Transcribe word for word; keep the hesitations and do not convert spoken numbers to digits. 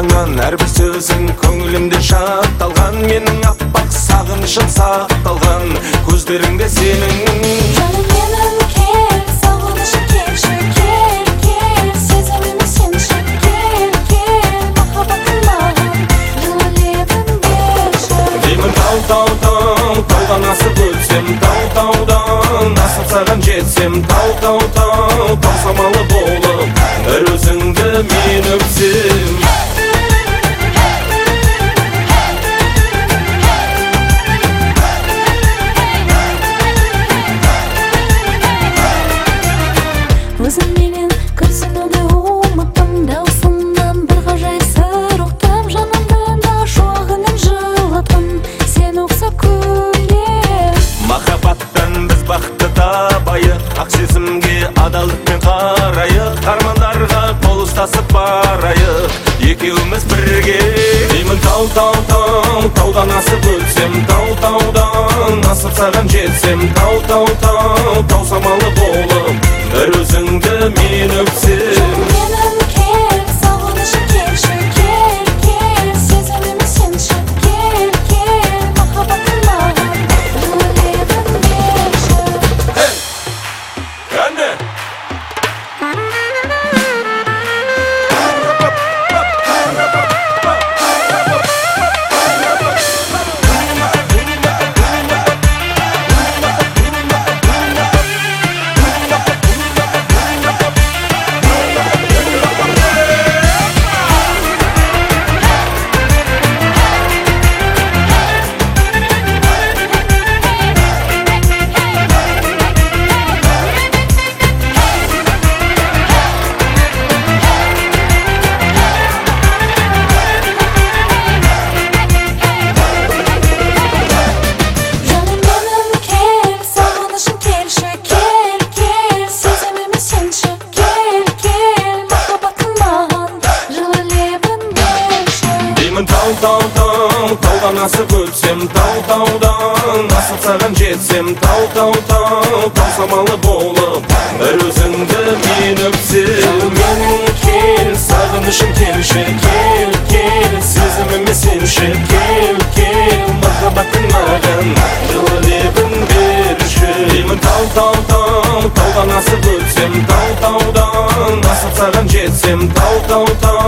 айтқаннан әрбір сөзің көңілімде жатталған. Менің аппақ сағынышым сақталған көздеріңде сенің. Жаным менің кел, сағынышым келші, кел, кел, сезіміме сенші, кел, кел, махаббатым маған жылы лебін берші. Деймін тау, тау, тау, таудан асып өтсем, тау, таудан асып саған жетсем, тау, тау, тау, тау самалы болып бір өзіңді мен өпсем. Өзің менен күрсінуді ұмыттым, даусыңнан бір ғажайып сыр ұқтым. Жанымда шуағынан жылаттым, сен ұқсап күлем. Махаббаттан біз бақытты табайық, ақ сезімге адалдықпен қарайық, армандарға қол ұстасып барайық, екеуміз бірге. Деймін тау, тау, тау, таудан асып өтсем, тау, таудан асып саған жетсем, тау, тау, тау, тау самалы болып бір өзіңді мен өпсем. Менің кел, сағынышым келші, кел, кел, сезіміме сенші, кел, кел, махаббатым маған жылы лебін берші. Кәне! Тау, тау, тау, таудан асып өтсем, тау, таудан асып саған жетсем, тау, тау, тау, тау самалы болып бір өзіңді мен өпсем. Менің кел, сағынышым келші, кел, кел, сезіміме сенші, кел, кел, махаббатың маған жылы лебін берші. Деймін тау, тау, тау, таудан асып өтсем, тау, таудан асып саған жетсем, тау, тау, тау